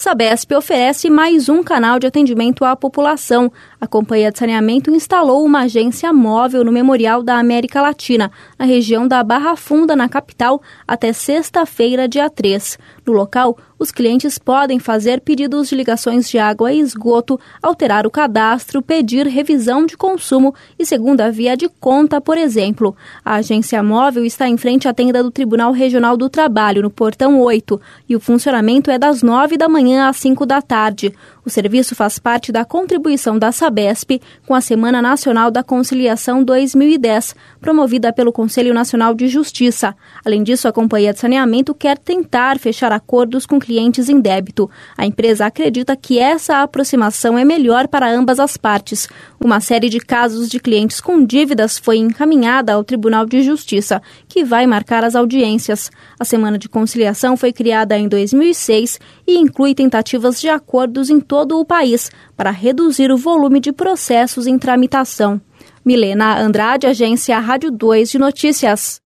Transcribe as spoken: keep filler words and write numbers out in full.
Sabesp oferece mais um canal de atendimento à população. A Companhia de Saneamento instalou uma agência móvel no Memorial da América Latina, na região da Barra Funda, na capital, até sexta-feira, dia três. No local, os clientes podem fazer pedidos de ligações de água e esgoto, alterar o cadastro, pedir revisão de consumo e segunda via de conta, por exemplo. A agência móvel está em frente à tenda do Tribunal Regional do Trabalho, no Portão oito, e o funcionamento é das nove da manhã às cinco da tarde. O serviço faz parte da contribuição da Sabesp com a Semana Nacional da Conciliação dois mil e dez, promovida pelo Conselho Nacional de Justiça. Além disso, a Companhia de Saneamento quer tentar fechar acordos com clientes em débito. A empresa acredita que essa aproximação é melhor para ambas as partes. Uma série de casos de clientes com dívidas foi encaminhada ao Tribunal de Justiça, que vai marcar as audiências. A Semana de Conciliação foi criada em dois mil e seis e inclui tentativas de acordos em todo o país para reduzir o volume de processos em tramitação. Milena Andrade, Agência Rádio dois de Notícias.